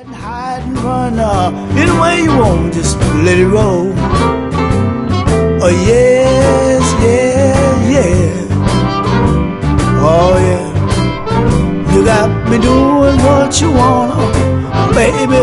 Hide and run any way you want, just let it roll. Oh yes, yeah, yeah. Oh yeah. You got me doing what you wanna, baby,